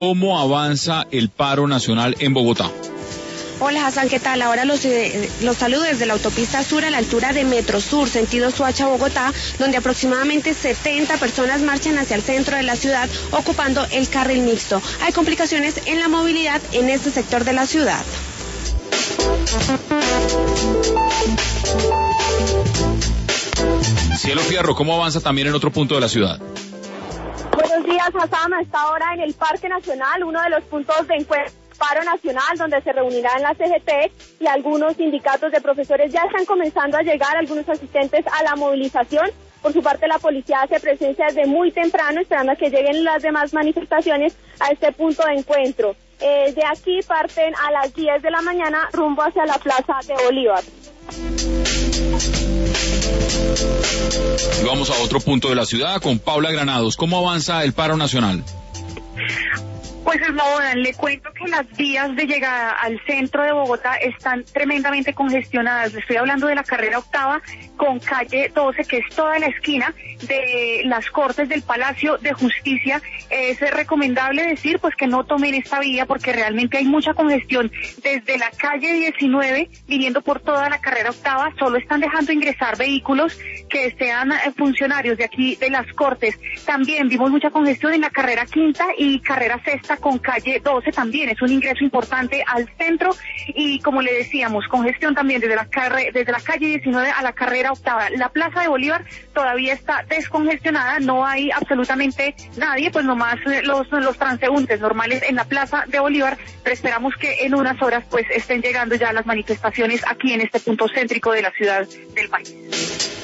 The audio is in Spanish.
¿Cómo avanza el paro nacional en Bogotá? Hola Hassan, ¿qué tal? Ahora los saludo desde la autopista sur a la altura de Metro Sur, sentido Soacha, Bogotá, donde aproximadamente 70 personas marchan hacia el centro de la ciudad ocupando el carril mixto. Hay complicaciones en la movilidad en este sector de la ciudad. Cielo Fierro, ¿cómo avanza también en otro punto de la ciudad? Buenos días, Hassan. A esta hora en el Parque Nacional, uno de los puntos de encuentro paro nacional, donde se reunirán la CGT y algunos sindicatos de profesores. Ya están comenzando a llegar algunos asistentes a la movilización. Por su parte, la policía hace presencia desde muy temprano, esperando a que lleguen las demás manifestaciones a este punto de encuentro. De aquí parten a las 10 de la mañana rumbo hacia la Plaza de Bolívar. Y vamos a otro punto de la ciudad con Paula Granados. ¿Cómo avanza el paro nacional? Pues Eslobodan, le cuento que las vías de llegada al centro de Bogotá están tremendamente congestionadas. Le estoy hablando de la carrera octava con calle 12, que es toda la esquina de las Cortes del Palacio de Justicia. Es recomendable decir pues que no tomen esta vía porque realmente hay mucha congestión desde la calle 19 viniendo por toda la carrera octava. Solo están dejando ingresar vehículos que sean funcionarios de aquí de las Cortes. También vimos mucha congestión en la carrera quinta y carrera sexta con calle 12, también es un ingreso importante al centro. Y como le decíamos, congestión también desde la calle 19 a la carrera octava. La Plaza de Bolívar todavía está descongestionada, no hay absolutamente nadie, pues nomás los transeúntes normales en la Plaza de Bolívar, pero esperamos que en unas horas pues estén llegando ya las manifestaciones aquí en este punto céntrico de la ciudad del país.